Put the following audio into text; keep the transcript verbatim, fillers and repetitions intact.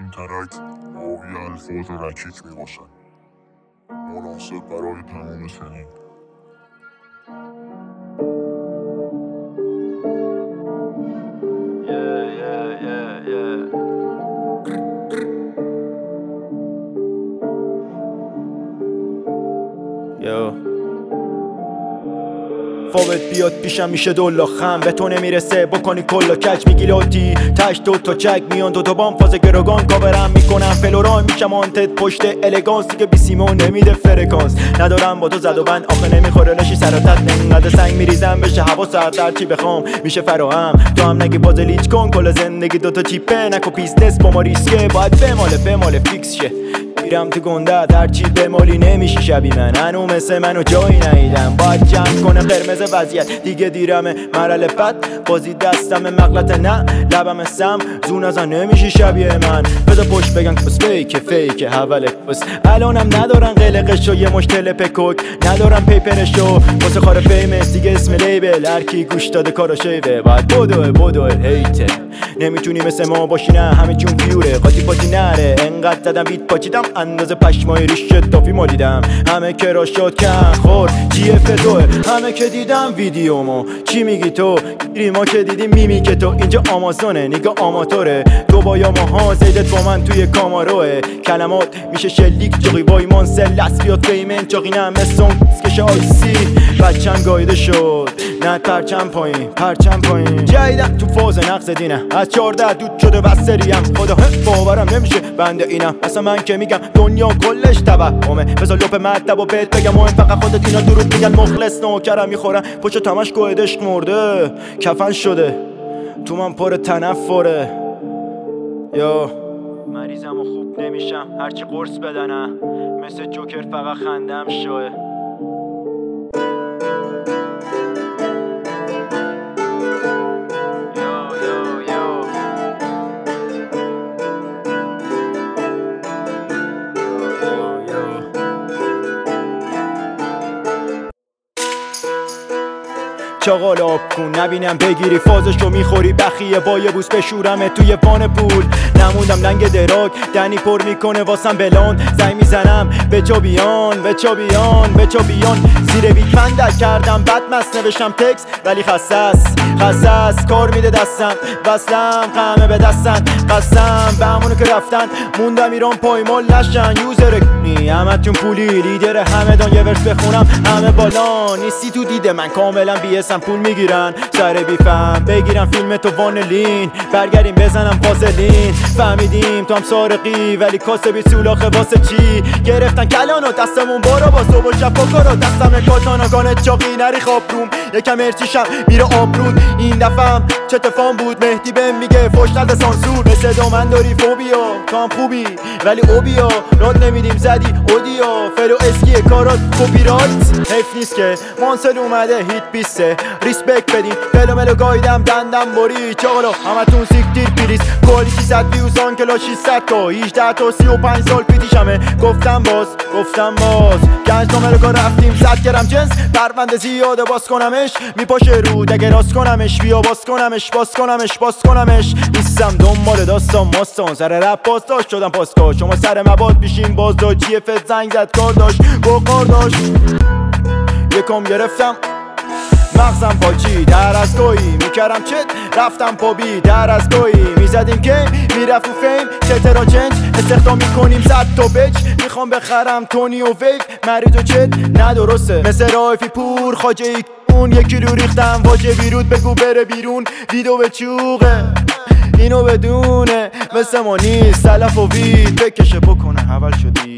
این ترک حاوی الفاظ رکیک میباشد، مناسب برای تمام سنین. Yeah, yeah, yeah, yeah. Yo. فوت بیاد پیشم میشه دولا خم به تو نمیرسه بکنی کلا کج میگی لوتی تش دو تا چک میان دو تا بام فاز گروگان کاورم میکنم فلوران میشم آنتت پشت الگانس دیگه بی سیمو نمیده فرکانس ندارم با تو زد و بند آخه نمیخوره نشی سراتت نقدر سنگ میریزم بشه حوا ساعت در چی بخوام میشه فراهم تو هم نگی باز لیچ کن کل زندگی دوتا چیپه نکو بیزنس با ما ریسکه باید بماله بماله فیکس شه میرم تو گنده در چی بمالی نمیشی شبی من هنو مثل منو جایی نیدم باید جمع کنه قرمز وضعیت دیگه دیرمه مرحله بد بازی دستم مغلط نه لبم سم زون ازن نمیشی شبیه من بذار پشت بگن کس فیک فیک حوله کس الانم ندارن قلقشو یه مش تلپ کوک ندارن پیپرشو واسه خار فیمس دیگه اسم لیبل هرکی گوش داده کارو شیوه باید بدوه بدوه هیته نمیتونی مثل ما باشی نه همه جون پیوره قاطی پاتی نره انقدر زدم بیت پاچیدم اندازه پشمای ریش تافی مالیدم همه که را شد کن خور جی اف دوه همه که دیدم ویدیومو چی میگی تو گیری ما که دیدیم میمی که تو اینجا آمازونه نگاه آماتوره تو با یا ماها زیدت با من توی کاماروه کلمات میشه شلیک جاقی وای مانسل لس بیاد فیمن چاقینم مثل کش آیسی بچم گایده شد نه پرچم پایین پرچم پایین جایدم تو فاز نقص دینه از چارده دود شده بستریم خدا باورم نمیشه بنده اینم اصلا من که میگم دنیا کلش توهمه بذار لپ مطلب و بهت بگم مهم فقط خودت اینا درود میگن مخلص نوکرم میخورن پشت تمش گوهد عشق مرده کفن شده تو من پر تنفره یا مریضم و خوب نمیشم هرچی قرص بدنم مثل جوکر فقط خندم شوه چاقال آب کن نبینم بگیری فازشو میخوری بخیه با یه بوس بشورمه توی وان پول نموندم لنگ دراگ دنی پر میکنه واسم بلان زنگ میزنم به جا بیان به جا بیان به جا بیان زیر بیت فندک کردم بد مست نوشتم تکس ولی خسس خسس کار میده دستم وصلم قمه به دستن قسم به همونو که رفتن موندم ایران پایمال نشن یوزر کنی همه تون پولی لیدر همه دان یه ورس بخونم همه بالا نیستی تو دیده من کاملا بیسم پول میگیرن سر بیفم بگیرم فیلم تو وانلین برگردیم بزنم فاصلین فهمیدیم تو هم سارقی ولی کاسه بی سولاخه واسه چی گرفتن کلانو دستمون بارا با صبح و شب بکارا دستم کاتاناگانه چاقی نری خواب روم یکم ارچیشم میره آبرود این دفعم چه تفام بود مهدی بهم میگه فوش نده سانسور مثل دامن داری فوبیا تو هم خوبی ولی اوبیا راد نمیدیم زدی اودیا فلو اسکی کارات کپی رایت حیف نیست که مانسل اومده هیت بیسته ریسپکت بدین فلو ملو گایدم دندم باری چاقالا همتون سیکتیر پیریز کلی شیصد ویوزان کلا شیصد تا هجده تا سی و پنج سال پیشمه گفتم باز گفتم باز گنج تا ملو رفتیم صد گرم جنس پرونده زیاده باز کنمش میپاشه رود اگه راست کنمش بیا باز کنمش باز کنمش باز کنمش نیستم دنبال داستان ماستان سر رپ باز داشت شدم پاسکا شما سر مباد بیشین باز داشت جی اف زنگ زد کار داشت گو کار داشت یکم گرفتم مغزم پاچی در از گویی میکرم چت رفتم پابی در از گویی میزدیم که میرفت و فیم چترا چنج استخدام میکنیم صد تا بچ میخوام بخرم تونی و ویو مرید و چت ندرسته مثل رایفی پور خاجه ای اون یکی رو ریختم واجه بیرود بگو بره بیرون ویدو به چوقه اینو بدونه مثل ما نیست سلف و وید بکشه بکنه اول شدی